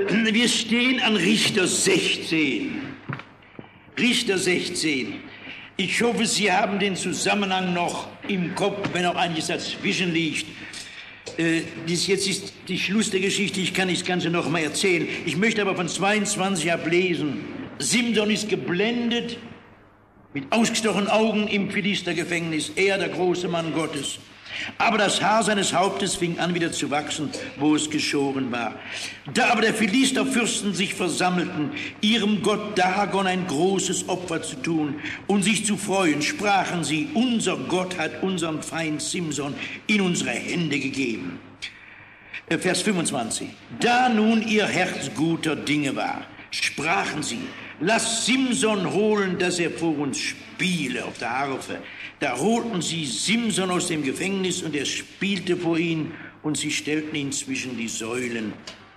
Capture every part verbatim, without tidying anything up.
Wir stehen an Richter sechzehn. Richter sechzehn. Ich hoffe, Sie haben den Zusammenhang noch im Kopf, wenn auch einiges dazwischen liegt. Äh, dies jetzt ist die Schluss der Geschichte, ich kann das Ganze noch mal erzählen. Ich möchte aber von zweiundzwanzig ablesen. Simson ist geblendet, mit ausgestochenen Augen im Philistergefängnis, er, der große Mann Gottes. Aber das Haar seines Hauptes fing an wieder zu wachsen, wo es geschoren war. Da aber der Philisterfürsten sich versammelten, ihrem Gott Dagon ein großes Opfer zu tun und sich zu freuen, sprachen sie, unser Gott hat unseren Feind Simson in unsere Hände gegeben. Vers fünfundzwanzig. Da nun ihr Herz guter Dinge war, sprachen sie, lass Simson holen, dass er vor uns spiele auf der Harfe. Da holten sie Simson aus dem Gefängnis und er spielte vor ihnen und sie stellten ihn zwischen die Säulen.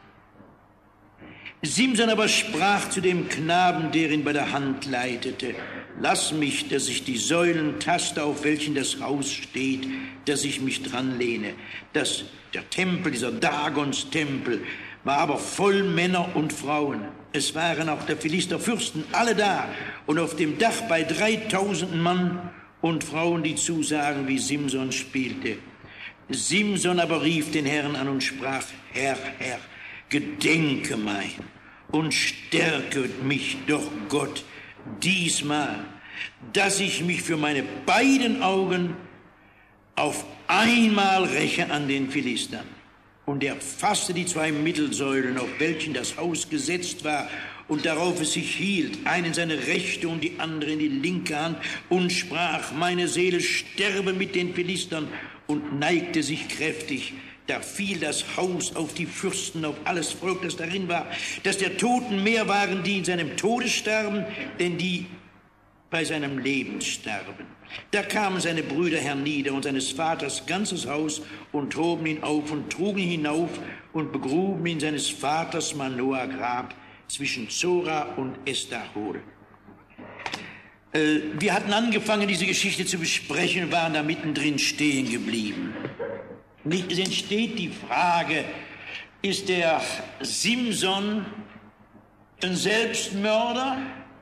Simson aber sprach zu dem Knaben, der ihn bei der Hand leitete, lass mich, dass ich die Säulen taste, auf welchen das Haus steht, dass ich mich dran lehne. Das, der Tempel, dieser Dagons Tempel, war aber voll Männer und Frauen. Es waren auch der Philisterfürsten alle da und auf dem Dach bei dreitausend Mann und Frauen, die zusagen, wie Simson spielte. Simson aber rief den Herrn an und sprach, Herr, Herr, gedenke mein und stärke mich doch Gott diesmal, dass ich mich für meine beiden Augen auf einmal räche an den Philistern. Und er fasste die zwei Mittelsäulen, auf welchen das Haus gesetzt war, und darauf es sich hielt, eine in seine rechte und die andere in die linke Hand, und sprach, meine Seele sterbe mit den Philistern, und neigte sich kräftig. Da fiel das Haus auf die Fürsten, auf alles Volk, das darin war, dass der Toten mehr waren, die in seinem Tode starben, denn die bei seinem Leben starben. Da kamen seine Brüder hernieder und seines Vaters ganzes Haus und hoben ihn auf und trugen ihn hinauf und begruben ihn seines Vaters Manoah Grab zwischen Zora und Estahol. Äh, wir hatten angefangen, diese Geschichte zu besprechen, waren da mittendrin stehen geblieben. Es entsteht die Frage, ist der Simson ein Selbstmörder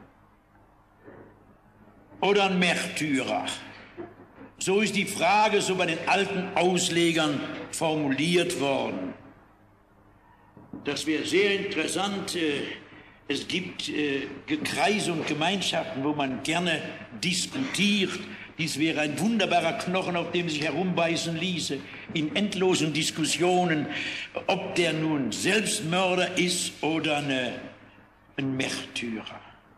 oder ein Märtyrer? So ist die Frage so bei den alten Auslegern formuliert worden. Das wäre sehr interessant. Es gibt Kreise und Gemeinschaften, wo man gerne diskutiert. Dies wäre ein wunderbarer Knochen, auf dem sich herumbeißen ließe, in endlosen Diskussionen, ob der nun Selbstmörder ist oder eine, ein Märtyrer.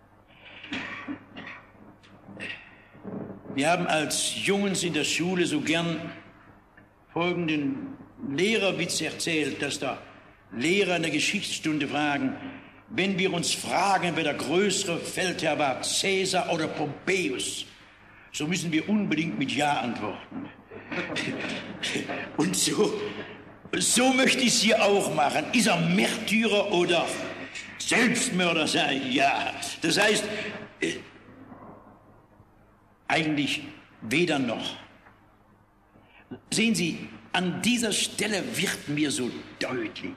Wir haben als Jungs in der Schule so gern folgenden Lehrerwitz erzählt, dass da Lehrer in der Geschichtsstunde fragen, wenn wir uns fragen, wer der größere Feldherr war, Caesar oder Pompeius, so müssen wir unbedingt mit Ja antworten. Und so, so möchte ich es hier auch machen. Ist er Märtyrer oder Selbstmörder? Sage ich ja. Das heißt, äh, eigentlich weder noch. Sehen Sie, an dieser Stelle wird mir so deutlich,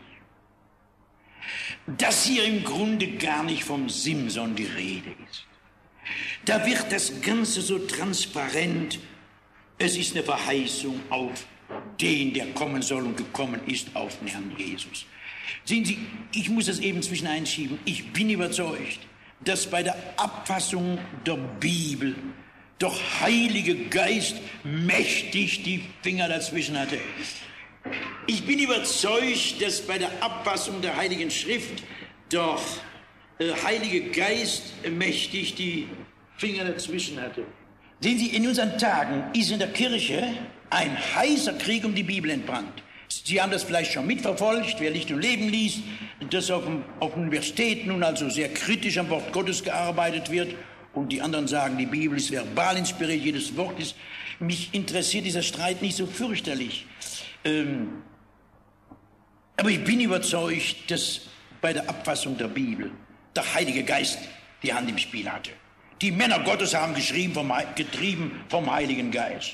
dass hier im Grunde gar nicht vom Simson die Rede ist. Da wird das Ganze so transparent. Es ist eine Verheißung auf den, der kommen soll und gekommen ist, auf den Herrn Jesus. Sehen Sie, ich muss das eben zwischen einschieben. Ich bin überzeugt, dass bei der Abfassung der Bibel der Heilige Geist mächtig die Finger dazwischen hatte. Ich bin überzeugt, dass bei der Abfassung der Heiligen Schrift der äh, Heilige Geist mächtig die Finger dazwischen hatte. Sehen Sie, in unseren Tagen ist in der Kirche ein heißer Krieg um die Bibel entbrannt. Sie haben das vielleicht schon mitverfolgt, wer Licht und Leben liest, dass auf, dem, auf Universitäten nun also sehr kritisch am Wort Gottes gearbeitet wird und die anderen sagen, die Bibel ist verbal inspiriert, jedes Wort ist. Mich interessiert dieser Streit nicht so fürchterlich. Ähm, aber ich bin überzeugt, dass bei der Abfassung der Bibel der Heilige Geist die Hand im Spiel hatte. Die Männer Gottes haben geschrieben vom, getrieben vom Heiligen Geist.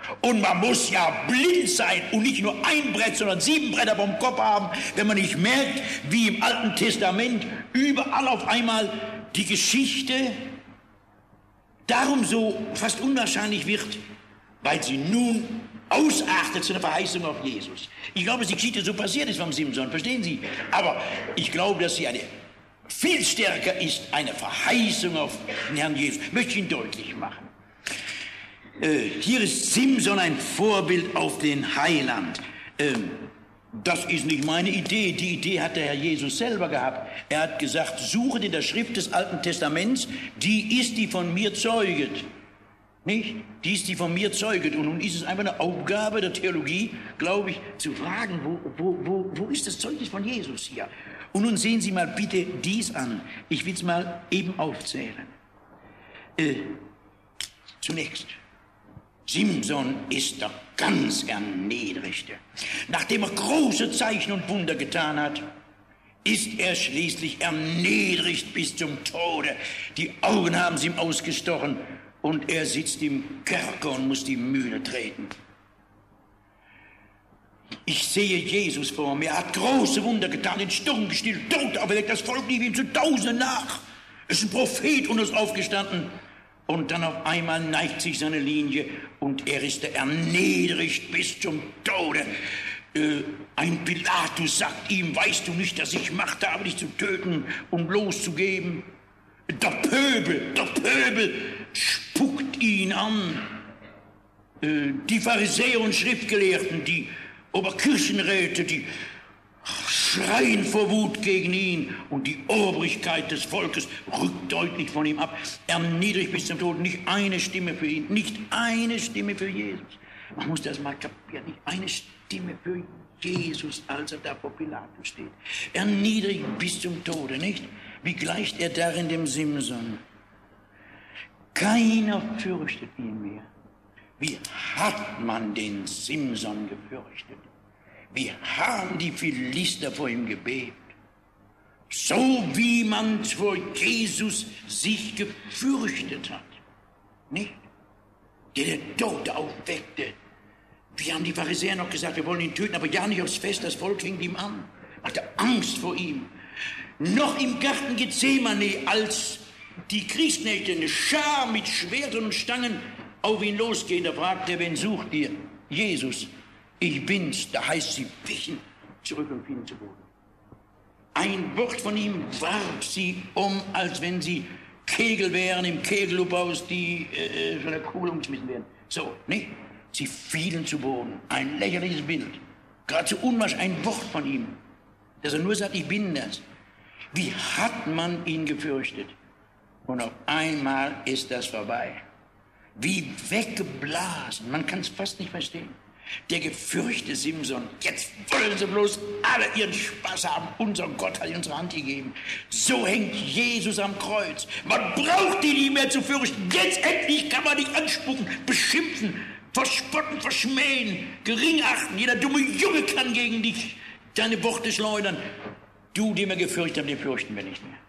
Und man muss ja blind sein und nicht nur ein Brett, sondern sieben Bretter vom Kopf haben, wenn man nicht merkt, wie im Alten Testament überall auf einmal die Geschichte darum so fast unwahrscheinlich wird, weil sie nun ausartet zu einer Verheißung auf Jesus. Ich glaube, dass die Geschichte so passiert ist vom Simson, verstehen Sie? Aber ich glaube, dass sie eine viel stärker ist, eine Verheißung auf den Herrn Jesus. Möchte ich Ihnen deutlich machen. Äh, hier ist Simson ein Vorbild auf den Heiland. Ähm, das ist nicht meine Idee. Die Idee hat der Herr Jesus selber gehabt. Er hat gesagt, suchet in der Schrift des Alten Testaments, die ist, die von mir zeuget. Nicht? Die ist, die von mir zeuget. Und nun ist es einfach eine Aufgabe der Theologie, glaube ich, zu fragen, wo, wo, wo, wo ist das Zeugnis von Jesus hier? Und nun sehen Sie mal bitte dies an. Ich will es mal eben aufzählen. Äh, zunächst. Simson ist der ganz Erniedrigte. Nachdem er große Zeichen und Wunder getan hat, ist er schließlich erniedrigt bis zum Tode. Die Augen haben sie ihm ausgestochen und er sitzt im Kerker und muss die Mühle treten. Ich sehe Jesus vor mir. Er hat große Wunder getan, den Sturm gestillt, Tote auferweckt, das Volk lief ihm zu Tausenden nach. Es ist ein Prophet und ist aufgestanden. Und dann auf einmal neigt sich seine Linie und er ist erniedrigt bis zum Tode. Äh, ein Pilatus sagt ihm, weißt du nicht, dass ich Macht habe, dich zu töten und loszugeben? Der Pöbel, der Pöbel spuckt ihn an. Äh, die Pharisäer und Schriftgelehrten, die Oberkirchenräte, die schreien vor Wut gegen ihn und die Obrigkeit des Volkes rückt deutlich von ihm ab. Erniedrigt bis zum Tod, nicht eine Stimme für ihn, nicht eine Stimme für Jesus. Man muss das mal kapieren, nicht eine Stimme für Jesus, als er da vor Pilatus steht. Erniedrigt bis zum Tode, nicht? Wie gleicht er darin dem Simson? Keiner fürchtet ihn mehr. Wie hat man den Simson gefürchtet? Wie haben die Philister vor ihm gebebt? So wie man vor Jesus sich gefürchtet hat. Nicht? Der der Tote aufweckte. Wie haben die Pharisäer noch gesagt, wir wollen ihn töten, aber ja nicht aufs Fest, das Volk hing ihm an. Hatte Angst vor ihm. Noch im Garten Gethsemane, als die Kriegsknechte, eine Schar mit Schwertern und Stangen auf ihn losgehen, da fragt er, wen sucht ihr? Jesus. Ich bin's, da heißt sie wichen zurück und fielen zu Boden. Ein Wort von ihm warf sie um, als wenn sie Kegel wären, im Kegelubhaus, die äh, von der Kugel umgeschmissen werden. So, nicht? Sie fielen zu Boden. Ein lächerliches Bild. Geradezu unwasch ein Wort von ihm, dass er nur sagt, ich bin das. Wie hat man ihn gefürchtet? Und auf einmal ist das vorbei. Wie weggeblasen. Man kann es fast nicht verstehen. Der gefürchtete Simson, jetzt wollen sie bloß alle ihren Spaß haben. Unser Gott hat in unsere Hand gegeben. So hängt Jesus am Kreuz. Man braucht ihn nicht mehr zu fürchten. Jetzt endlich kann man dich anspucken, beschimpfen, verspotten, verschmähen, gering achten. Jeder dumme Junge kann gegen dich deine Worte schleudern. Du, den wir gefürchtet haben, den fürchten wir nicht mehr.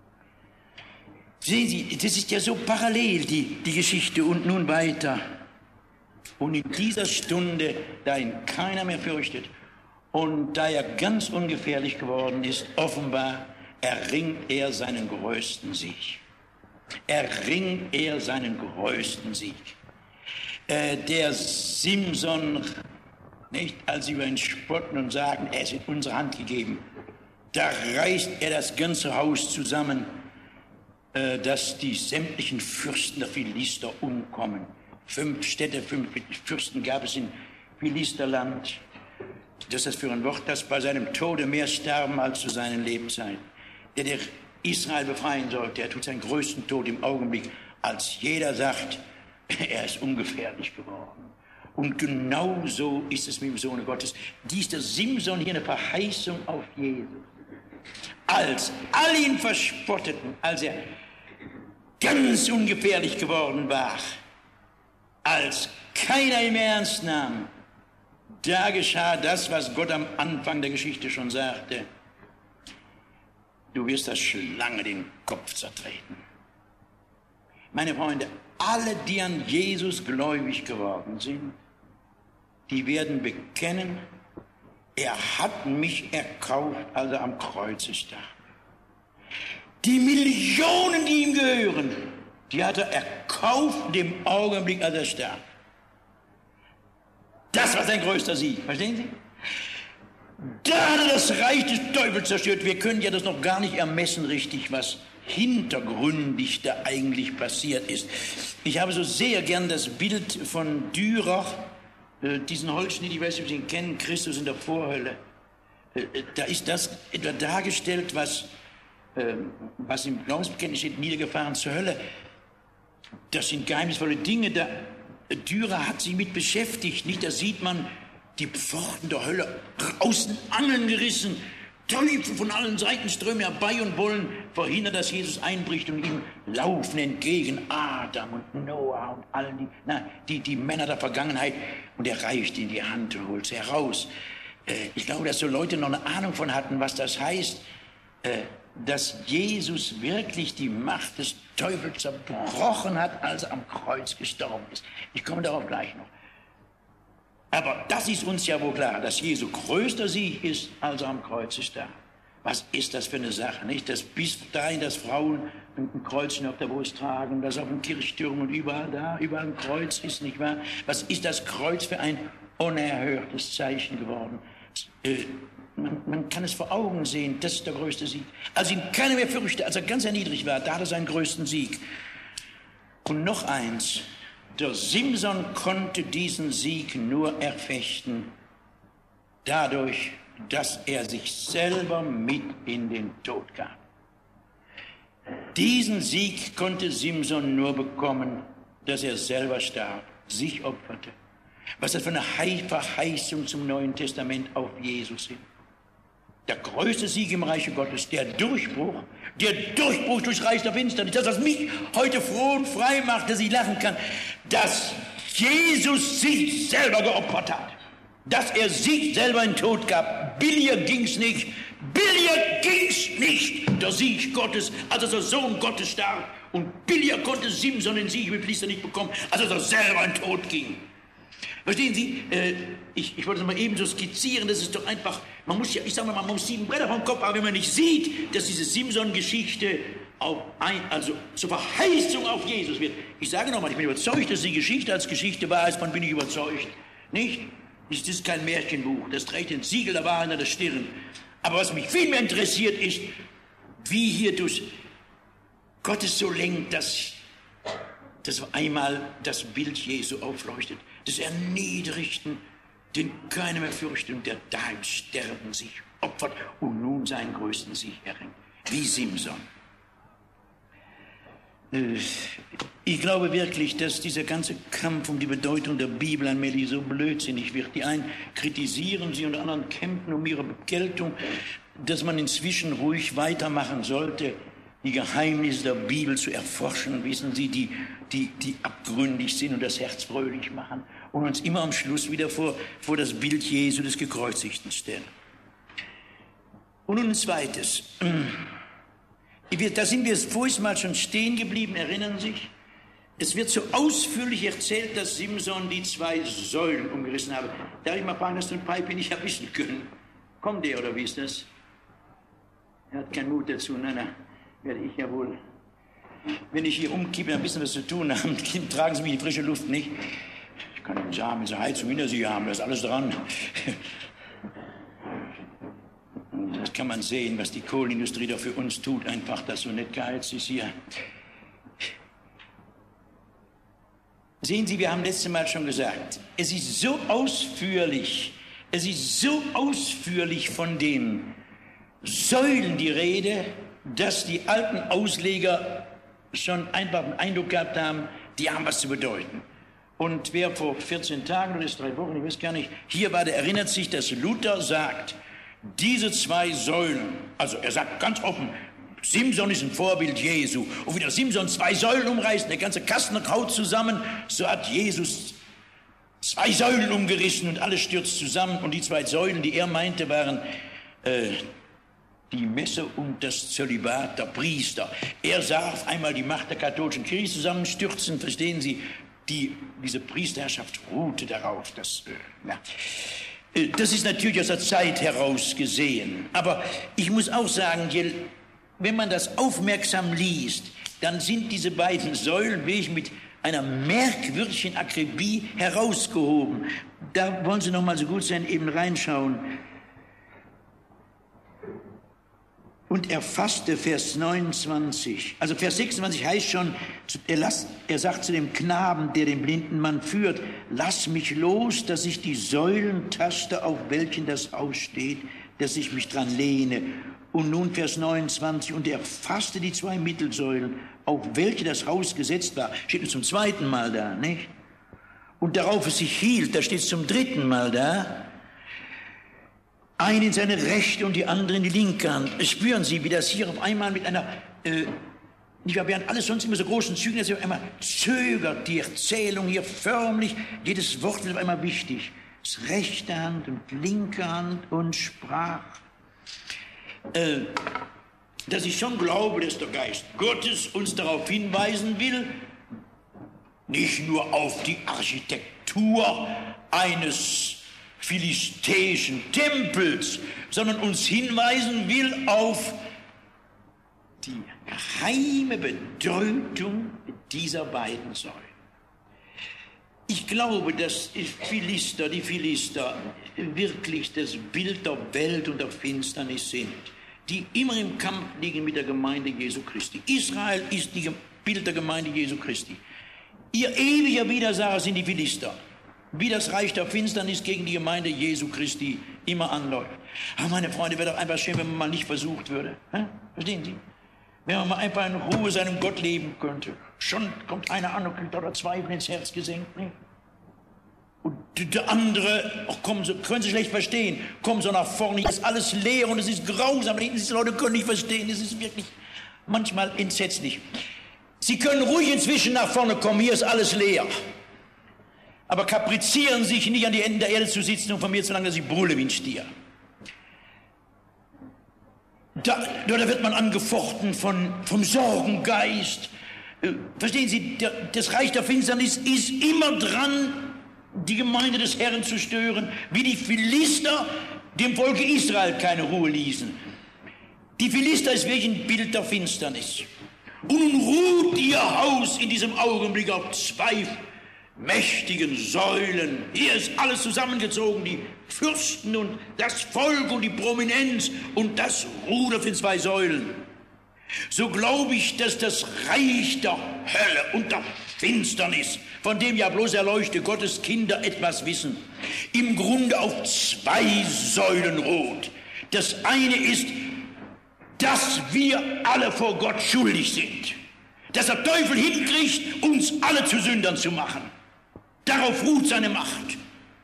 Sehen Sie, das ist ja so parallel, die, die Geschichte, und nun weiter. Und in dieser Stunde, da ihn keiner mehr fürchtet und da er ganz ungefährlich geworden ist, offenbar erringt er seinen größten Sieg. Erringt er seinen größten Sieg. Äh, der Simson, nicht, als sie über ihn spotten und sagen, er ist in unsere Hand gegeben, da reißt er das ganze Haus zusammen, äh, dass die sämtlichen Fürsten der Philister umkommen. Fünf Städte, fünf Fürsten gab es in Philisterland. Das ist für ein Wort, das bei seinem Tode mehr sterben als zu seinen Lebzeiten. Der, der Israel befreien sollte, der tut seinen größten Tod im Augenblick, als jeder sagt, er ist ungefährlich geworden. Und genau so ist es mit dem Sohne Gottes. Dies der Simson hier eine Verheißung auf Jesus. Als alle ihn verspotteten, als er ganz ungefährlich geworden war, als keiner ihn mehr ernst nahm, da geschah das, was Gott am Anfang der Geschichte schon sagte. Du wirst der Schlange den Kopf zertreten. Meine Freunde, alle, die an Jesus gläubig geworden sind, die werden bekennen, er hat mich erkauft, als er am Kreuz starb. Die Millionen, die ihm gehören, die hat er erkauft in dem Augenblick, als er starb. Das war sein größter Sieg, verstehen Sie? Da hat er das Reich des Teufels zerstört. Wir können ja das noch gar nicht ermessen richtig, was hintergründig da eigentlich passiert ist. Ich habe so sehr gern das Bild von Dürer, äh, diesen Holzschnitt, ich weiß nicht, ob Sie ihn kennen, Christus in der Vorhölle. Äh, da ist das etwa dargestellt, was, äh, was im Glaubensbekenntnis steht, niedergefahren zur Hölle. Das sind geheimnisvolle Dinge. Da, Dürer hat sich mit beschäftigt. Nicht? Da sieht man die Pforten der Hölle außen Angeln gerissen. Teufel von allen Seiten strömen herbei und wollen verhindern, dass Jesus einbricht und ihm laufen entgegen. Adam und Noah und allen die, na, die, die Männer der Vergangenheit. Und er reicht in die Hand und holt sie heraus. Äh, ich glaube, dass so Leute noch eine Ahnung von hatten, was das heißt, äh, dass Jesus wirklich die Macht des Teufels zerbrochen hat, als er am Kreuz gestorben ist. Ich komme darauf gleich noch. Aber das ist uns ja wohl klar, dass Jesu größter Sieg ist, als er am Kreuz ist da. Was ist das für eine Sache, nicht? Dass bis dahin, dass Frauen ein Kreuzchen auf der Brust tragen, dass auf dem Kirchtürm und überall da, überall ein Kreuz ist, nicht wahr? Was ist das Kreuz für ein unerhörtes Zeichen geworden? Äh, man, man kann es vor Augen sehen, das ist der größte Sieg. Als ihn keiner mehr fürchte, als er ganz erniedrigt war, da hat er seinen größten Sieg. Und noch eins. Der Simson konnte diesen Sieg nur erfechten, dadurch, dass er sich selber mit in den Tod gab. Diesen Sieg konnte Simson nur bekommen, dass er selber starb, sich opferte. Was das für eine Verheißung zum Neuen Testament auf Jesus hin. Der größte Sieg im Reiche Gottes, der Durchbruch, der Durchbruch durch Reich der Finsternis, das, was mich heute froh und frei macht, dass ich lachen kann, dass Jesus sich selber geopfert hat, dass er sich selber in den Tod gab. Billiger ging's nicht, billiger ging's nicht, der Sieg Gottes, als der Sohn Gottes starb. Und billiger konnte Simson den Sieg mit Priester nicht bekommen, als er selber in den Tod ging. Verstehen Sie, äh, ich, ich wollte es mal eben so skizzieren, das ist doch einfach, man muss ja, ich sage mal, man muss sieben Bretter vom Kopf haben, wenn man nicht sieht, dass diese Simson-Geschichte auf ein, also zur Verheißung auf Jesus wird. Ich sage nochmal, ich bin überzeugt, dass die Geschichte als Geschichte wahr ist, davon bin ich überzeugt. Nicht? Das ist kein Märchenbuch, das trägt den Siegel der Wahrheit an der Stirn. Aber was mich viel mehr interessiert ist, wie hier durch Gottes so lenkt, dass, dass einmal das Bild Jesu aufleuchtet. Des Erniedrigten, den keiner mehr fürchtet und der da im Sterben sich opfert und nun seinen größten Sieg erringt. Wie Simson. Ich glaube wirklich, dass dieser ganze Kampf um die Bedeutung der Bibel allmählich so blödsinnig wird. Die einen kritisieren sie und die anderen kämpfen um ihre Geltung, dass man inzwischen ruhig weitermachen sollte, die Geheimnisse der Bibel zu erforschen, wissen Sie, die, die, die abgründig sind und das Herz fröhlich machen und uns immer am Schluss wieder vor, vor das Bild Jesu des Gekreuzigten stellen. Und nun ein zweites. Da sind wir vorhin mal schon stehen geblieben, erinnern Sie sich? Es wird so ausführlich erzählt, dass Simson die zwei Säulen umgerissen habe. Darf ich mal fragen, dass du ein Pipe nicht erwischen können? Kommt der oder wie ist das? Er hat keinen Mut dazu, nein, nein. Werde ich ja wohl, wenn ich hier umkippe, ein bisschen was zu tun haben, tragen Sie mich in die frische Luft, nicht? Ich kann nicht sagen, wenn Sie Heizung hinter sich haben, da ist alles dran. Das kann man sehen, was die Kohlenindustrie da für uns tut, einfach, dass so nicht geheizt ist hier. Sehen Sie, wir haben letztes Mal schon gesagt, es ist so ausführlich, es ist so ausführlich von den Säulen die Rede, dass die alten Ausleger schon einfach einen Eindruck gehabt haben, die haben was zu bedeuten. Und wer vor vierzehn Tagen oder ist drei Wochen, ich weiß gar nicht, hier war, der erinnert sich, dass Luther sagt, diese zwei Säulen, also er sagt ganz offen, Simson ist ein Vorbild Jesu. Und wie der Simson zwei Säulen umreißt, der ganze Kasten haut zusammen, so hat Jesus zwei Säulen umgerissen und alles stürzt zusammen. Und die zwei Säulen, die er meinte, waren äh, die Messe und das Zölibat der Priester. Er sah auf einmal die Macht der katholischen Kirche zusammenstürzen, verstehen Sie? Die, diese Priesterherrschaft ruhte darauf. Dass, äh, ja. Das ist natürlich aus der Zeit heraus gesehen. Aber ich muss auch sagen, wenn man das aufmerksam liest, dann sind diese beiden Säulen wirklich mit einer merkwürdigen Akribie herausgehoben. Da wollen Sie noch mal so gut sein, eben reinschauen. Und er fasste Vers neunundzwanzig. Also Vers sechsundzwanzig heißt schon, er, las, er sagt zu dem Knaben, der den blinden Mann führt, lass mich los, dass ich die Säulen taste, auf welchen das Haus steht, dass ich mich dran lehne. Und nun Vers neunundzwanzig, und er fasste die zwei Mittelsäulen, auf welche das Haus gesetzt war. Steht zum zweiten Mal da, nicht? Und darauf es sich hielt, da steht es zum dritten Mal da. Eine in seine rechte und die andere in die linke Hand. Spüren Sie, wie das hier auf einmal mit einer, äh, nicht wahr, während alles sonst immer so großen Zügen, dass auf einmal zögert die Erzählung hier förmlich, jedes Wort wird auf einmal wichtig. Das rechte Hand und linke Hand und sprach. Äh, dass ich schon glaube, dass der Geist Gottes uns darauf hinweisen will, nicht nur auf die Architektur eines philistäischen Tempels, sondern uns hinweisen will auf die geheime Bedeutung dieser beiden Säulen. Ich glaube, dass die Philister, die Philister wirklich das Bild der Welt und der Finsternis sind, die immer im Kampf liegen mit der Gemeinde Jesu Christi. Israel ist das Bild der Gemeinde Jesu Christi. Ihr ewiger Widersacher sind die Philister. Wie das Reich der Finsternis gegen die Gemeinde Jesu Christi immer anläuft. Aber meine Freunde, wäre doch einfach schön, wenn man mal nicht versucht würde. Hä? Verstehen Sie? Wenn man mal einfach in Ruhe seinem Gott leben könnte. Schon kommt einer an und kriegt oder Zweifel ins Herz gesenkt. Nicht? Und der andere, ach komm, so, können Sie schlecht verstehen, kommen so nach vorne, ist alles leer und es ist grausam. Diese Leute können nicht verstehen, es ist wirklich manchmal entsetzlich. Sie können ruhig inzwischen nach vorne kommen, hier ist alles leer. Aber kaprizieren sich nicht an die Enden der Erde zu sitzen und von mir zu lange, dass ich brülle wie ein Stier. Da, da wird man angefochten von, vom Sorgengeist. Äh, verstehen Sie, der, das Reich der Finsternis ist immer dran, die Gemeinde des Herrn zu stören, wie die Philister dem Volke Israel keine Ruhe ließen. Die Philister ist wirklich ein Bild der Finsternis. Und nun ruht ihr Haus in diesem Augenblick auf zwei mächtigen Säulen. Hier ist alles zusammengezogen, die Fürsten und das Volk und die Prominenz und das ruht auf den zwei Säulen. So glaube ich, dass das Reich der Hölle und der Finsternis, von dem ja bloß erleuchte Gottes Kinder etwas wissen, im Grunde auf zwei Säulen ruht. Das eine ist, dass wir alle vor Gott schuldig sind. Dass der Teufel hinkriegt, uns alle zu Sündern zu machen. Darauf ruht seine Macht.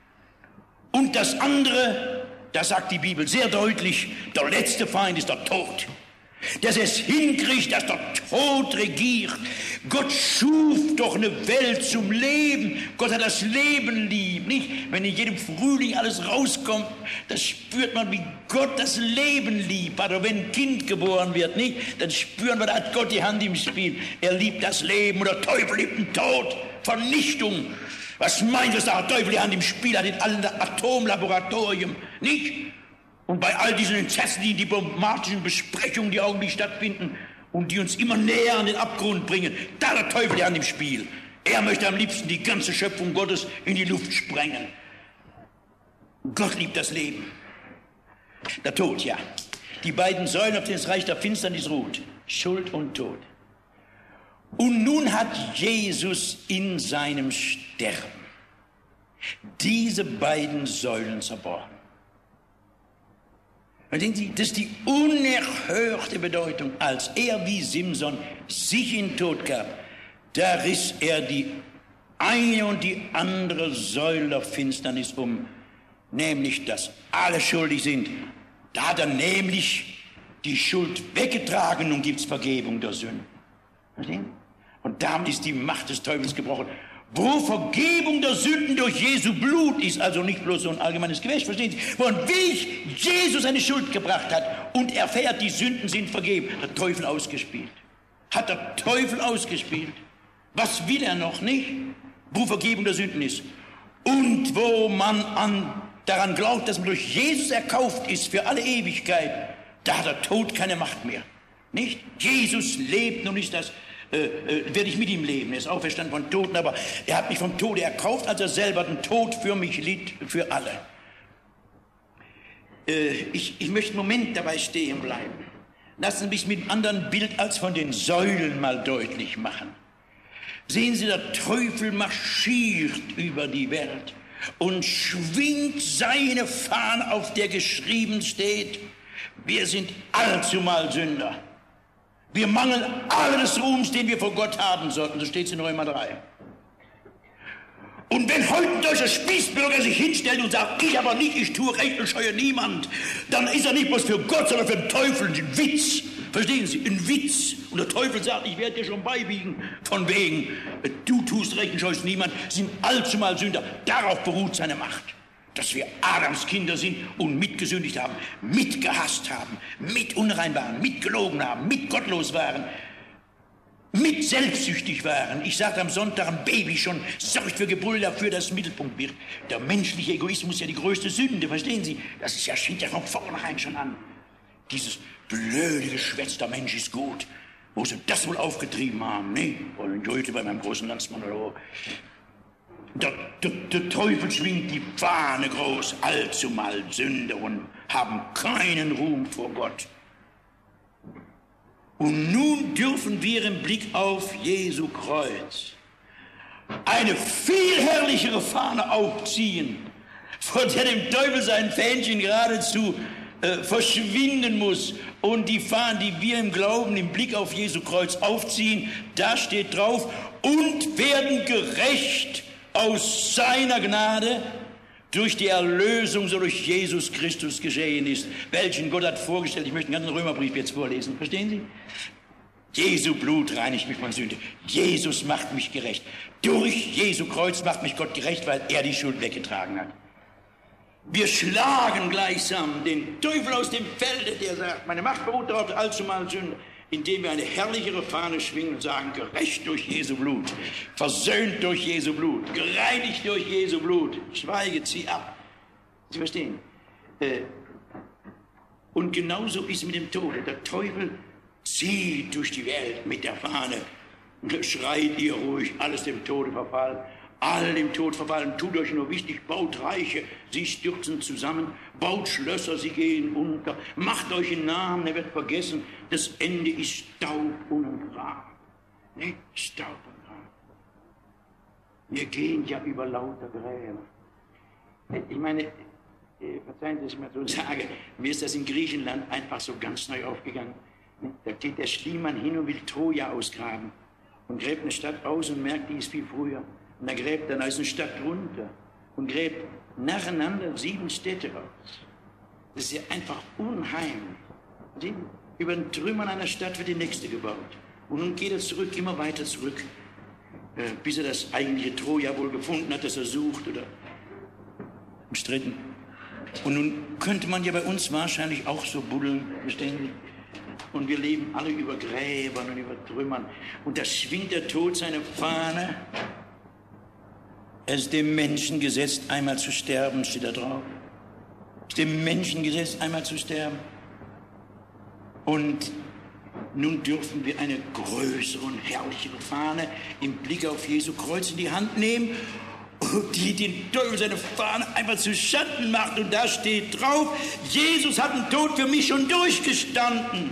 Und das andere, da sagt die Bibel sehr deutlich, der letzte Feind ist der Tod. Dass es hinkriegt, dass der Tod regiert. Gott schuf doch eine Welt zum Leben. Gott hat das Leben lieb, nicht? Wenn in jedem Frühling alles rauskommt, dann spürt man, wie Gott das Leben liebt. Oder wenn ein Kind geboren wird, nicht? Dann spüren wir, da hat Gott die Hand im Spiel. Er liebt das Leben und der Teufel liebt den Tod. Vernichtung. Was meint es, der Teufel die Hand im Spiel hat in allen Atomlaboratorien, nicht? Und bei all diesen entsetzlichen diplomatischen Besprechungen, die augenblicklich stattfinden und die uns immer näher an den Abgrund bringen, da hat der Teufel die Hand im Spiel. Er möchte am liebsten die ganze Schöpfung Gottes in die Luft sprengen. Gott liebt das Leben. Der Tod, ja. Die beiden Säulen, auf denen das Reich der Finsternis ruht. Schuld und Tod. Und nun hat Jesus in seinem Sterben diese beiden Säulen zerbrochen. Verstehen Sie, das ist die unerhörte Bedeutung, als er wie Simson sich in den Tod gab. Da riss er die eine und die andere Säule der Finsternis um, nämlich, dass alle schuldig sind. Da hat er nämlich die Schuld weggetragen und gibt es Vergebung der Sünden. Verstehen? Und damit ist die Macht des Teufels gebrochen. Wo Vergebung der Sünden durch Jesu Blut ist, also nicht bloß so ein allgemeines Gewäsch, verstehen Sie, wo ein Weg Jesus seine Schuld gebracht hat und erfährt, die Sünden sind vergeben, der Teufel ausgespielt. Hat der Teufel ausgespielt. Was will er noch nicht? wo Vergebung der Sünden ist und wo man an, daran glaubt, dass man durch Jesus erkauft ist für alle Ewigkeit, da hat der Tod keine Macht mehr. Nicht? Jesus lebt, nun ist das, äh, äh, werde ich mit ihm leben. Er ist auferstanden von Toten, aber er hat mich vom Tode erkauft, als er selber den Tod für mich litt, für alle. Äh, ich, ich möchte einen Moment dabei stehen bleiben. Lassen Sie mich mit einem anderen Bild als von den Säulen mal deutlich machen. Sehen Sie, der Teufel marschiert über die Welt und schwingt seine Fahne, auf der geschrieben steht, wir sind allzumal Sünder. Wir mangeln alle des Ruhms, den wir vor Gott haben sollten. So steht es in Römer drei. Und wenn heute ein deutscher Spießbürger sich hinstellt und sagt, ich aber nicht, ich tue Recht und scheue niemand, dann ist er nicht bloß für Gott, sondern für den Teufel ein Witz. Verstehen Sie? Ein Witz. Und der Teufel sagt, ich werde dir schon beibiegen, von wegen, du tust Recht und scheust niemand, sind allzumal Sünder. Darauf beruht seine Macht. Dass wir Adams Kinder sind und mitgesündigt haben, mitgehasst haben, mit unrein waren, mitgelogen haben, mit gottlos waren, mit selbstsüchtig waren. Ich sagte am Sonntag, ein Baby schon sorgt für Gebrüll dafür, dass es Mittelpunkt wird. Der menschliche Egoismus ist ja die größte Sünde, verstehen Sie? Das ist ja, fängt ja von vornherein schon an. Dieses blöde Geschwätz, der Mensch ist gut. Wo sie das wohl aufgetrieben haben, ne? Oder in Goethe bei meinem großen Landsmann oder wo. Der, der, der Teufel schwingt die Fahne groß, allzumal Sünder und haben keinen Ruhm vor Gott. Und nun dürfen wir im Blick auf Jesu Kreuz eine viel herrlichere Fahne aufziehen, vor der dem Teufel sein Fähnchen geradezu äh, verschwinden muss. Und die Fahne, die wir im Glauben im Blick auf Jesu Kreuz aufziehen, da steht drauf, und werden gerecht aus seiner Gnade durch die Erlösung, so durch Jesus Christus geschehen ist, welchen Gott hat vorgestellt. Ich möchte einen ganzen Römerbrief jetzt vorlesen, verstehen Sie? Jesu Blut reinigt mich von Sünde. Jesus macht mich gerecht. Durch Jesu Kreuz macht mich Gott gerecht, weil er die Schuld weggetragen hat. Wir schlagen gleichsam den Teufel aus dem Felde, der sagt, meine Macht beruht darauf, allzumal Sünde, indem wir eine herrlichere Fahne schwingen und sagen, gerecht durch Jesu Blut, versöhnt durch Jesu Blut, gereinigt durch Jesu Blut, schweige, zieh ab. Sie verstehen? Und genauso ist es mit dem Tode. Der Teufel zieht durch die Welt mit der Fahne, schreit ihr ruhig, alles dem Tode verfallen. Alle dem Tod verfallen, tut euch nur wichtig, baut Reiche, sie stürzen zusammen, baut Schlösser, sie gehen unter, macht euch einen Namen, er wird vergessen, das Ende ist Staub und ein Grab. Ne? Staub und Grab. Wir gehen ja über lauter Gräber. Ich meine, verzeihen Sie, dass ich mal so sage, mir ist das in Griechenland einfach so ganz neu aufgegangen. Da geht der Schliemann hin und will Troja ausgraben und gräbt eine Stadt aus und merkt, die ist viel früher. Und er gräbt dann aus einer Stadt runter und gräbt nacheinander sieben Städte aus. Das ist ja einfach unheimlich. Über den Trümmern einer Stadt wird die nächste gebaut. Und nun geht er zurück, immer weiter zurück, bis er das eigentliche Troja wohl gefunden hat, das er sucht oder umstritten. Und nun könnte man ja bei uns wahrscheinlich auch so buddeln, verstehen Sie? Und wir leben alle über Gräbern und über Trümmern. Und da schwingt der Tod seine Fahne. Es ist dem Menschen gesetzt, einmal zu sterben, steht da drauf. Es ist dem Menschen gesetzt, einmal zu sterben. Und nun dürfen wir eine größere und herrlichere Fahne im Blick auf Jesu Kreuz in die Hand nehmen, die den Teufel seine Fahne einfach zu Schatten macht. Und da steht drauf, Jesus hat den Tod für mich schon durchgestanden.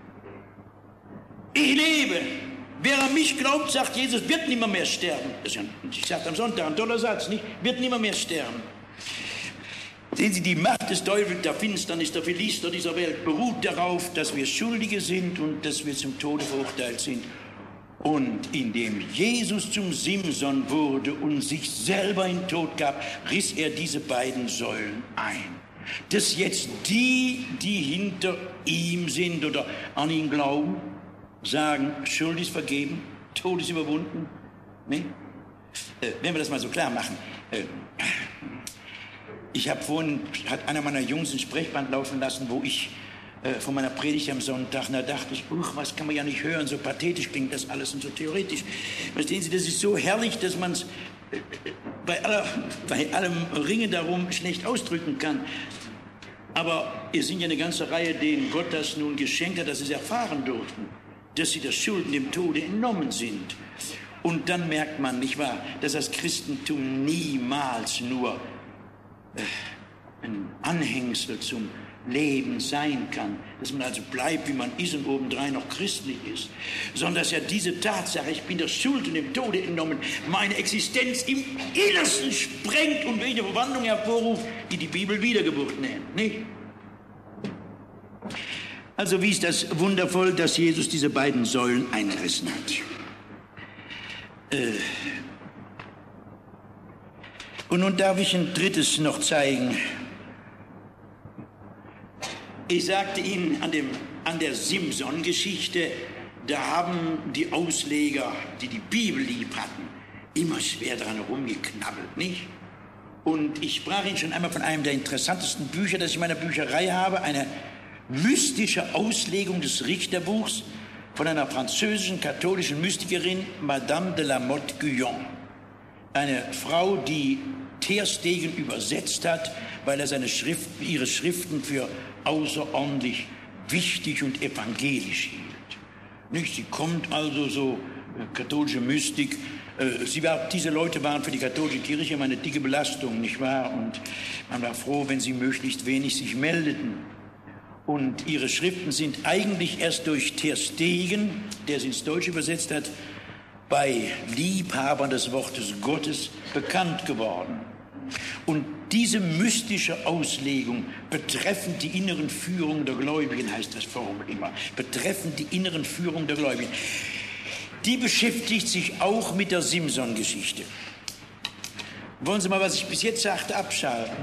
Ich lebe. Wer an mich glaubt, sagt Jesus, wird nimmer mehr sterben. Das ist ja, ich sagte am Sonntag, ein toller Satz, nicht? Wird nimmer mehr sterben. Sehen Sie, die Macht des Teufels, der Finsternis, der Philister dieser Welt beruht darauf, dass wir Schuldige sind und dass wir zum Tode verurteilt sind. Und indem Jesus zum Simson wurde und sich selber in den Tod gab, riss er diese beiden Säulen ein. Dass jetzt die, die hinter ihm sind oder an ihn glauben, sagen, Schuld ist vergeben, Tod ist überwunden. Ne? Äh, wenn wir das mal so klar machen. Äh, ich habe vorhin, hat einer meiner Jungs ein Sprechband laufen lassen, wo ich äh, von meiner Predigt am Sonntag, da dachte ich, uch, was kann man ja nicht hören, so pathetisch klingt das alles und so theoretisch. Verstehen Sie, das ist so herrlich, dass man es bei, aller, bei allem Ringen darum schlecht ausdrücken kann. Aber es sind ja eine ganze Reihe, denen Gott das nun geschenkt hat, dass sie es erfahren durften, dass sie der Schuld dem Tode entnommen sind. Und dann merkt man, nicht wahr, dass das Christentum niemals nur äh, ein Anhängsel zum Leben sein kann, dass man also bleibt, wie man ist und obendrein noch christlich ist, sondern dass ja diese Tatsache, ich bin der Schuld und dem Tode entnommen, meine Existenz im Innersten sprengt und welche Verwandlung hervorruft, die die Bibel Wiedergeburt nennt, nicht? Also wie ist das wundervoll, dass Jesus diese beiden Säulen eingerissen hat. Äh und nun darf ich ein drittes noch zeigen. Ich sagte Ihnen an, dem, an der Simson-Geschichte, da haben die Ausleger, die die Bibel lieb hatten, immer schwer daran herumgeknabbelt, nicht? Und ich sprach Ihnen schon einmal von einem der interessantesten Bücher, das ich in meiner Bücherei habe, eine mystische Auslegung des Richterbuchs von einer französischen katholischen Mystikerin, Madame de la Motte-Guyon. Eine Frau, die Ter Stegen übersetzt hat, weil er seine Schrift, ihre Schriften für außerordentlich wichtig und evangelisch hielt. Nicht? Sie kommt also so, äh, katholische Mystik, äh, sie war, diese Leute waren für die katholische Kirche immer eine dicke Belastung, nicht wahr? Und man war froh, wenn sie möglichst wenig sich meldeten. Und ihre Schriften sind eigentlich erst durch Ter Stegen, der sie ins Deutsche übersetzt hat, bei Liebhabern des Wortes Gottes bekannt geworden. Und diese mystische Auslegung betreffend die inneren Führung der Gläubigen, heißt das Formel immer, betreffend die inneren Führung der Gläubigen, die beschäftigt sich auch mit der Simson-Geschichte. Wollen Sie mal, was ich bis jetzt sagte, abschalten?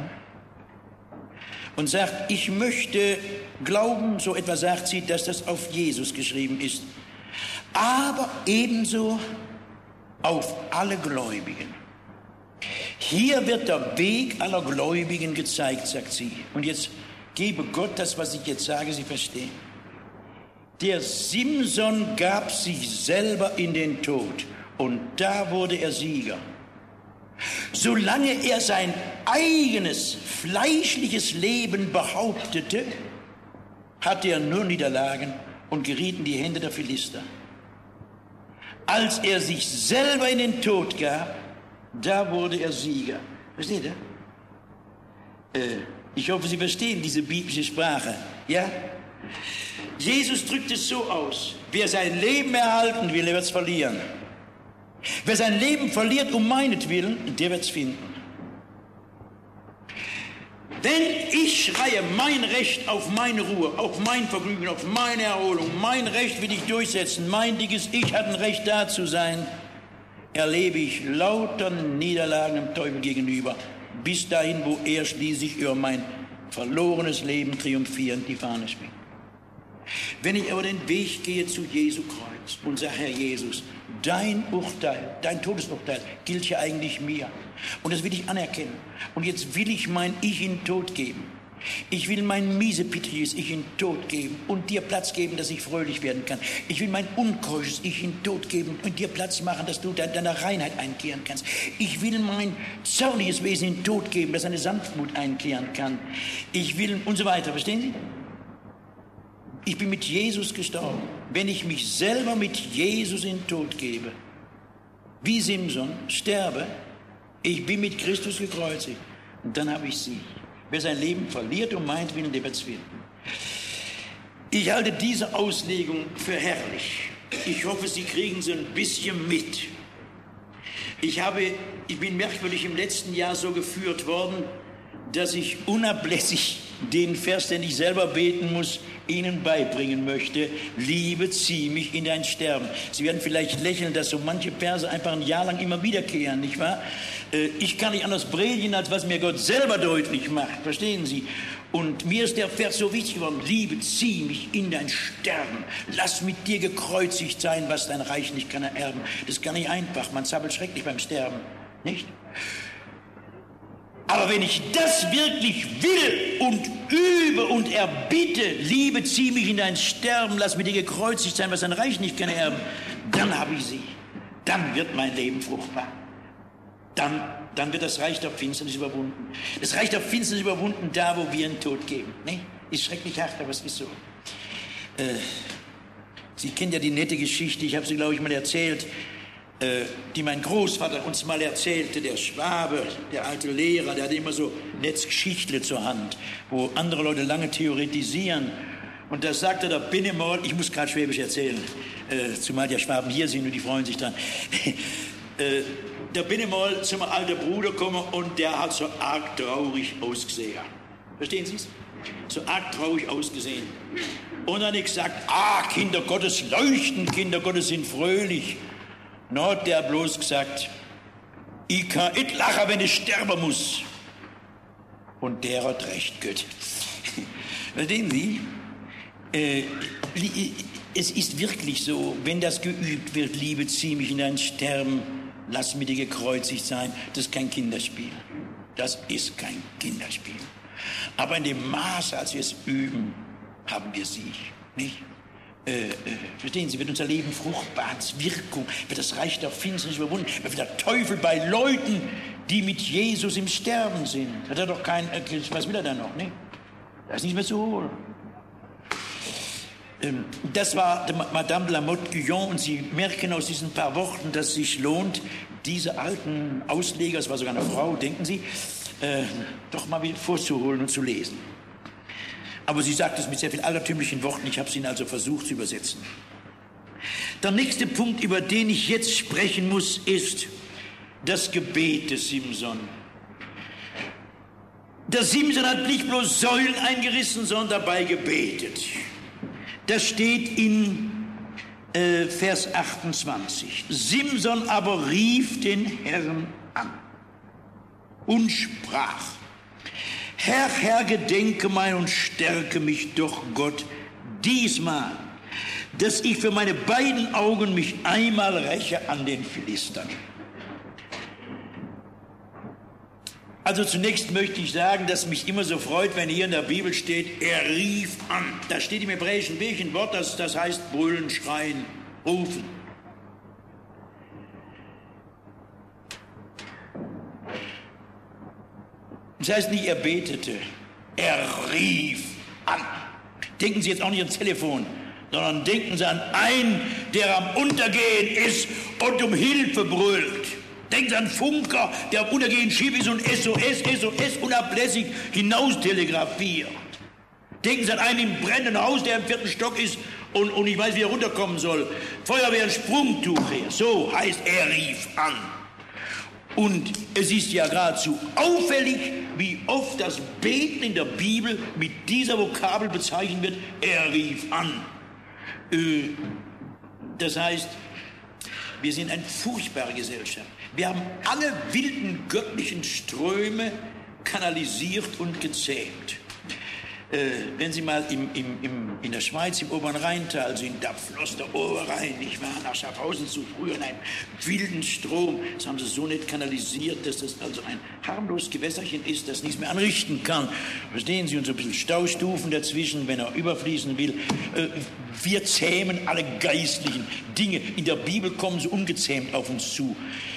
Und sagt, ich möchte glauben, so etwa sagt sie, dass das auf Jesus geschrieben ist, aber ebenso auf alle Gläubigen. Hier wird der Weg aller Gläubigen gezeigt, sagt sie. Und jetzt gebe Gott das, was ich jetzt sage, Sie verstehen. Der Simson gab sich selber in den Tod und da wurde er Sieger. Solange er sein eigenes fleischliches Leben behauptete, hatte er nur Niederlagen und geriet in die Hände der Philister. Als er sich selber in den Tod gab, da wurde er Sieger. Versteht ihr? Äh, ich hoffe, Sie verstehen diese biblische Sprache. Ja? Jesus drückt es so aus: Wer sein Leben erhalten will, der wird es verlieren. Wer sein Leben verliert um meinetwillen, der wird es finden. Wenn ich schreie, mein Recht auf meine Ruhe, auf mein Vergnügen, auf meine Erholung, mein Recht will ich durchsetzen, mein dickes Ich hat ein Recht da zu sein, erlebe ich lauter Niederlagen dem Teufel gegenüber, bis dahin, wo er schließlich über mein verlorenes Leben triumphierend die Fahne schwingt. Wenn ich aber den Weg gehe zu Jesu Kreuz und sage, Herr Jesus, dein Urteil, dein Todesurteil gilt ja eigentlich mir. Und das will ich anerkennen. Und jetzt will ich mein Ich in den Tod geben. Ich will mein miesepittriges Ich in den Tod geben und dir Platz geben, dass ich fröhlich werden kann. Ich will mein unkeusches Ich in den Tod geben und dir Platz machen, dass du deiner Reinheit einkehren kannst. Ich will mein zorniges Wesen in den Tod geben, dass eine Sanftmut einkehren kann. Ich will und so weiter. Verstehen Sie? Ich bin mit Jesus gestorben. Wenn ich mich selber mit Jesus in den Tod gebe, wie Simson, sterbe, ich bin mit Christus gekreuzigt und dann habe ich Sieg. Wer sein Leben verliert um meinetwillen, der wird es finden. Ich halte diese Auslegung für herrlich. Ich hoffe, Sie kriegen sie ein bisschen mit. Ich, habe, ich bin merkwürdig im letzten Jahr so geführt worden, dass ich unablässig den Vers, den ich selber beten muss, Ihnen beibringen möchte. Liebe, zieh mich in dein Sterben. Sie werden vielleicht lächeln, dass so manche Verse einfach ein Jahr lang immer wiederkehren, nicht wahr? Ich kann nicht anders predigen, als was mir Gott selber deutlich macht, verstehen Sie? Und mir ist der Vers so wichtig geworden: Liebe, zieh mich in dein Sterben. Lass mit dir gekreuzigt sein, was dein Reich nicht kann ererben. Das ist gar nicht einfach, man zappelt schrecklich beim Sterben, nicht? Aber wenn ich das wirklich will und übe und erbitte, Liebe, zieh mich in dein Sterben, lass mit dir gekreuzigt sein, was dein Reich nicht kann erben, dann habe ich sie. Dann wird mein Leben fruchtbar. dann, dann wird das Reich der Finsternis überwunden. Das Reich der Finsternis überwunden da, wo wir einen Tod geben. Ne? Ist schrecklich hart, aber es ist so. Äh, Sie kennen ja die nette Geschichte, ich habe sie, glaube ich, mal erzählt, äh, die mein Großvater uns mal erzählte, der Schwabe, der alte Lehrer, der hatte immer so netz Geschichtle zur Hand, wo andere Leute lange theoretisieren. Und da sagte der Binnemoll, ich muss gerade Schwäbisch erzählen, äh, zumal die Schwaben hier sind und die freuen sich dran. äh, der Binnemoll zum alten Bruder gekommen und der hat so arg traurig ausgesehen. Verstehen Sie es? So arg traurig ausgesehen. Und dann habe ich gesagt, ah, Kinder Gottes leuchten, Kinder Gottes sind fröhlich. Dann hat der bloß gesagt, ich kann nicht lachen, wenn ich sterben muss. Und der hat recht, Gott. Verstehen Sie? Äh, es ist wirklich so, wenn das geübt wird, Liebe, zieh mich in dein Sterben, lass mit dir gekreuzigt sein, das ist kein Kinderspiel. Das ist kein Kinderspiel. Aber in dem Maße, als wir es üben, haben wir Sieg, nicht? Äh, äh, verstehen Sie, wird unser Leben fruchtbar, als Wirkung, wird das Reich der Finsternis überwunden, wird der Teufel bei Leuten, die mit Jesus im Sterben sind. Hat er doch kein, äh, was will er da noch, nicht? Da ist nichts mehr zu holen. Ähm, das war Madame de la Motte-Guyon und Sie merken aus diesen paar Worten, dass es sich lohnt, diese alten Ausleger, es war sogar eine Frau, denken Sie, äh, doch mal wieder vorzuholen und zu lesen. Aber sie sagt es mit sehr viel altertümlichen Worten, ich habe es Ihnen also versucht zu übersetzen. Der nächste Punkt, über den ich jetzt sprechen muss, ist das Gebet des Simson. Der Simson hat nicht bloß Säulen eingerissen, sondern dabei gebetet. Das steht in äh, Vers achtundzwanzig. Simson aber rief den Herrn an und sprach: Herr, Herr, gedenke mein und stärke mich doch, Gott, diesmal, dass ich für meine beiden Augen mich einmal räche an den Philistern. Also zunächst möchte ich sagen, dass mich immer so freut, wenn hier in der Bibel steht, er rief an. Da steht im Hebräischen wirklich ein Wort, das, das heißt brüllen, schreien, rufen. Das heißt nicht, er betete, er rief an. Denken Sie jetzt auch nicht ans Telefon, sondern denken Sie an einen, der am Untergehen ist und um Hilfe brüllt. Denken Sie an Funker, der am Untergehen schief ist und S O S, S O S unablässig hinaus telegrafiert. Denken Sie an einen im brennenden Haus, der im vierten Stock ist und, und ich weiß, wie er runterkommen soll. Feuerwehr, ein Sprungtuch her. So heißt, er rief an. Und es ist ja geradezu auffällig, wie oft das Beten in der Bibel mit dieser Vokabel bezeichnet wird. Er rief an. Äh, das heißt, wir sind eine furchtbare Gesellschaft. Wir haben alle wilden göttlichen Ströme kanalisiert und gezähmt. Äh, wenn Sie mal im, im, im, in der Schweiz im oberen Rheintal sind, da floss der Oberrhein, ich war nach Schaffhausen zu früh in einem wilden Strom. Das haben sie so nicht kanalisiert, dass das also ein harmloses Gewässerchen ist, das nichts mehr anrichten kann. Verstehen Sie, und so ein bisschen Staustufen dazwischen, wenn er überfließen will. Äh, wir zähmen alle geistlichen Dinge. In der Bibel kommen sie ungezähmt auf uns zu.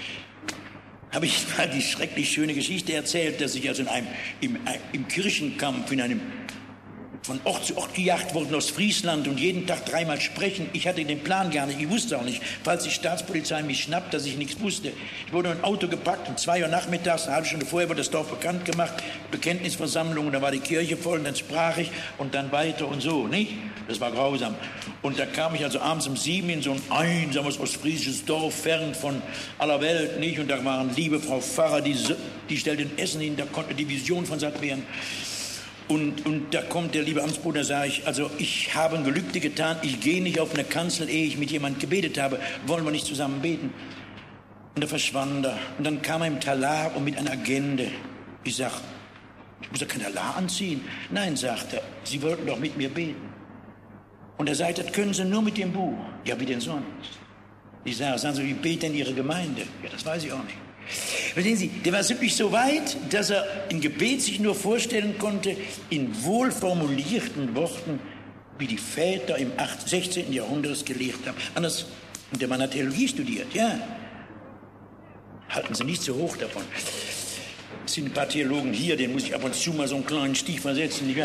Habe ich mal die schrecklich schöne Geschichte erzählt, dass ich also in einem, im, im Kirchenkampf in einem von Ort zu Ort gejagt worden aus Friesland und jeden Tag dreimal sprechen. Ich hatte den Plan gar nicht, ich wusste auch nicht, falls die Staatspolizei mich schnappt, dass ich nichts wusste. Ich wurde in ein Auto gepackt, um zwei Uhr nachmittags, eine halbe Stunde vorher wurde das Dorf bekannt gemacht, Bekenntnisversammlung, und da war die Kirche voll und dann sprach ich und dann weiter und so, nicht? Das war grausam. Und da kam ich also abends um sieben in so ein einsames ostfriesisches Dorf, fern von aller Welt, nicht? Und da waren liebe Frau Pfarrer, die, die stellte ein Essen hin, da konnte die Vision von satt werden. Und, und da kommt der liebe Amtsbruder, sage ich, also ich habe ein Gelübde getan, ich gehe nicht auf eine Kanzel, ehe ich mit jemandem gebetet habe, wollen wir nicht zusammen beten? Und da verschwand er. Und dann kam er im Talar und mit einer Agende. Ich sag, ich muss ja kein Talar anziehen. Nein, sagt er, Sie wollten doch mit mir beten. Und er sagt, das können Sie nur mit dem Buch. Ja, wie denn sonst? Ich sage, sagen Sie, wie betet denn Ihre Gemeinde? Ja, das weiß ich auch nicht. Verstehen Sie, der war wirklich so weit, dass er ein Gebet sich nur vorstellen konnte, in wohlformulierten Worten, wie die Väter im sechzehnten Jahrhundert es gelehrt haben. Anders, und der Mann hat Theologie studiert, ja. halten Sie nicht so hoch davon. Es sind ein paar Theologen hier, denen muss ich ab und zu mal so einen kleinen Stich versetzen. Nicht wahr?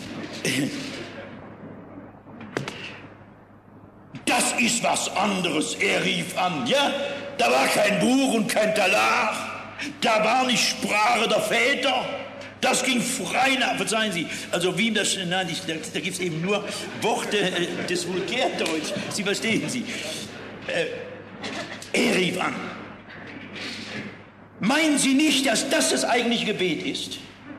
Das ist was anderes, er rief an, ja? Da war kein Buch und kein Talar, da war nicht Sprache der Väter, das ging frei nach, verzeihen Sie, also wie das, nein, ich, da, da gibt es eben nur Worte äh, des Vulgärdeutsch, Sie verstehen Sie. Äh, er rief an. Meinen Sie nicht, dass das das eigentliche Gebet ist?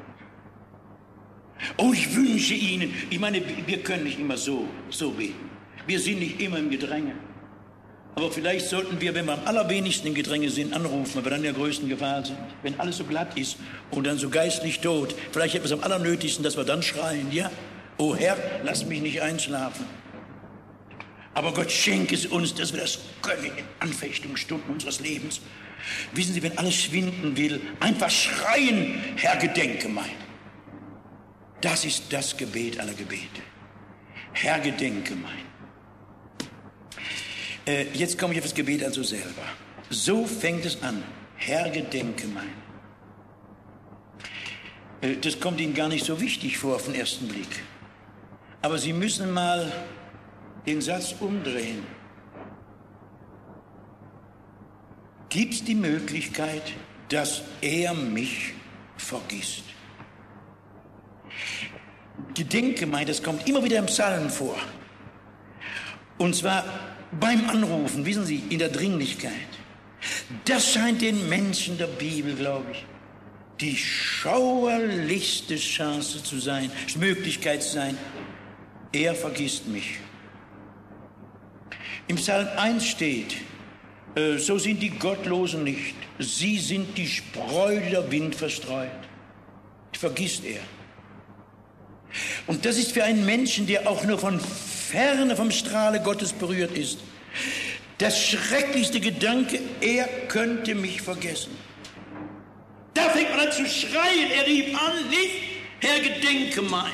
Oh, ich wünsche Ihnen, ich meine, wir können nicht immer so, so beten. Wir sind nicht immer im Gedränge. Aber vielleicht sollten wir, wenn wir am allerwenigsten im Gedränge sind, anrufen, weil wir dann in der größten Gefahr sind. Wenn alles so glatt ist und dann so geistlich tot, vielleicht hätten wir es am allernötigsten, dass wir dann schreien, ja? Oh Herr, lass mich nicht einschlafen. Aber Gott schenke es uns, dass wir das können in Anfechtungsstunden unseres Lebens. Wissen Sie, wenn alles schwinden will, einfach schreien, Herr, gedenke mein. Das ist das Gebet aller Gebete. Herr, gedenke mein. Äh, jetzt komme ich auf das Gebet also selber. So fängt es an. Herr, gedenke mein. Äh, das kommt Ihnen gar nicht so wichtig vor auf den ersten Blick. Aber Sie müssen mal den Satz umdrehen. Gibt es die Möglichkeit, dass er mich vergisst? Gedenke mein, das kommt immer wieder im Psalm vor. Und zwar beim Anrufen, wissen Sie, in der Dringlichkeit. Das scheint den Menschen der Bibel, glaube ich, die schauerlichste Chance zu sein, Möglichkeit zu sein. Er vergisst mich. Im Psalm eins steht, äh, so sind die Gottlosen nicht. Sie sind die Spreu, die der Wind verstreut. Vergisst er. Und das ist für einen Menschen, der auch nur von ferne vom Strahle Gottes berührt ist, das schrecklichste Gedanke, er könnte mich vergessen. Da fängt man an zu schreien, er rief an, nicht, Herr, gedenke mein.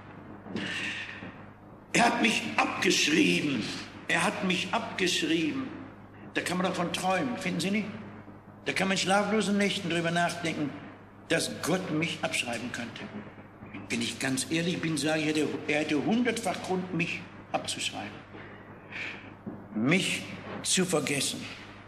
Er hat mich abgeschrieben, er hat mich abgeschrieben. Da kann man davon träumen, finden Sie nicht? Da kann man in schlaflosen Nächten drüber nachdenken, dass Gott mich abschreiben könnte. Wenn ich ganz ehrlich bin, sage ich, er hätte hundertfach Grund, mich abzuschreiben. Mich zu vergessen.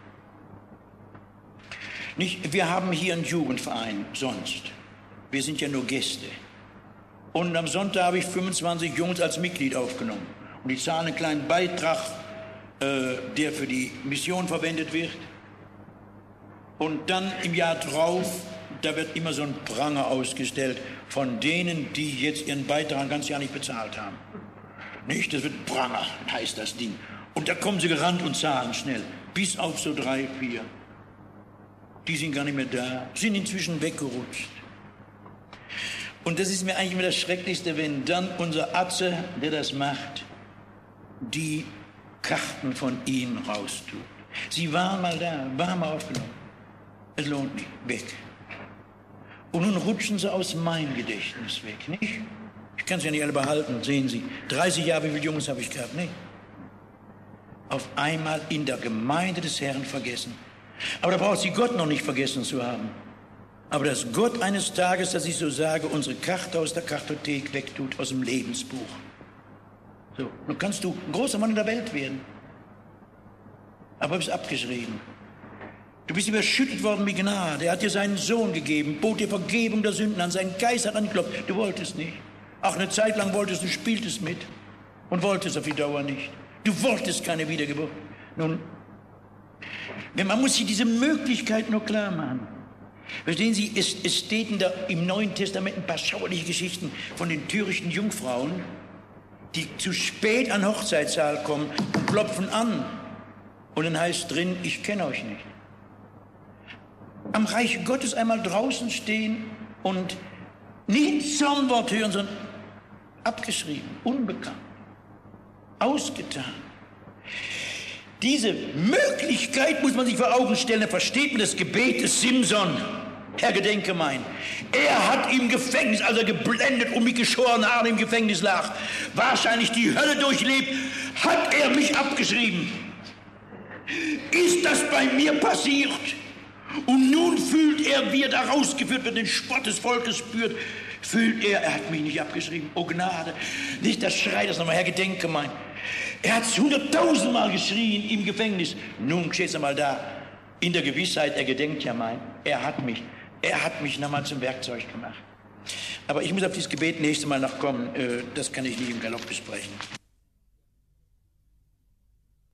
Nicht, wir haben hier einen Jugendverein, sonst. Wir sind ja nur Gäste. Und am Sonntag habe ich fünfundzwanzig Jungs als Mitglied aufgenommen. Und ich zahle einen kleinen Beitrag, äh, der für die Mission verwendet wird. Und dann im Jahr drauf, da wird immer so ein Pranger ausgestellt von denen, die jetzt ihren Beitrag ein ganzes Jahr nicht bezahlt haben. Nicht? Das wird Pranger, heißt das Ding. Und da kommen sie gerannt und zahlen schnell. Bis auf so drei, vier. Die sind gar nicht mehr da, sind inzwischen weggerutscht. Und das ist mir eigentlich immer das Schrecklichste, wenn dann unser Atze, der das macht, die Karten von ihnen raustut. Sie waren mal da, waren mal aufgenommen. Es lohnt nicht, weg. Und nun rutschen sie aus meinem Gedächtnis weg, nicht? Ich kann sie ja nicht alle behalten, sehen Sie. dreißig Jahre, wie viele Jungs habe ich gehabt, nicht? Auf einmal in der Gemeinde des Herrn vergessen. Aber da braucht sie Gott noch nicht vergessen zu haben. Aber dass Gott eines Tages, dass ich so sage, unsere Karte aus der Kartothek wegtut, aus dem Lebensbuch. So, dann kannst du ein großer Mann in der Welt werden. Aber du bist abgeschrieben. Du bist überschüttet worden mit Gnade. Er hat dir seinen Sohn gegeben, bot dir Vergebung der Sünden an, sein Geist hat angeklopft. Du wolltest nicht. Auch eine Zeit lang wolltest du, spieltest mit und wolltest auf die Dauer nicht. Du wolltest keine Wiedergeburt. Nun, man muss sich diese Möglichkeit nur klar machen. Verstehen Sie, es, es steht in der, im Neuen Testament ein paar schauerliche Geschichten von den törichten Jungfrauen, die zu spät an den Hochzeitssaal kommen und klopfen an. Und dann heißt drin, ich kenne euch nicht. Am Reich Gottes einmal draußen stehen und nicht ein Zornwort hören, sondern abgeschrieben, unbekannt, ausgetan. Diese Möglichkeit muss man sich vor Augen stellen. Da versteht man das Gebet des Simson. Herr, gedenke mein. Er hat im Gefängnis, als er geblendet und mit geschorenen Haaren im Gefängnis lag, wahrscheinlich die Hölle durchlebt, hat er mich abgeschrieben. Ist das bei mir passiert? Und nun fühlt er, wie er da rausgeführt wird, den Spott des Volkes spürt, fühlt er, er hat mich nicht abgeschrieben. Oh Gnade, nicht das Schrei, das nochmal, Herr, gedenke mein. Er hat es hunderttausendmal geschrien im Gefängnis. Nun steht er mal da, in der Gewissheit, er gedenkt ja mein. Er hat mich, er hat mich nochmal zum Werkzeug gemacht. Aber ich muss auf dieses Gebet nächstes Mal noch kommen, das kann ich nicht im Galopp besprechen.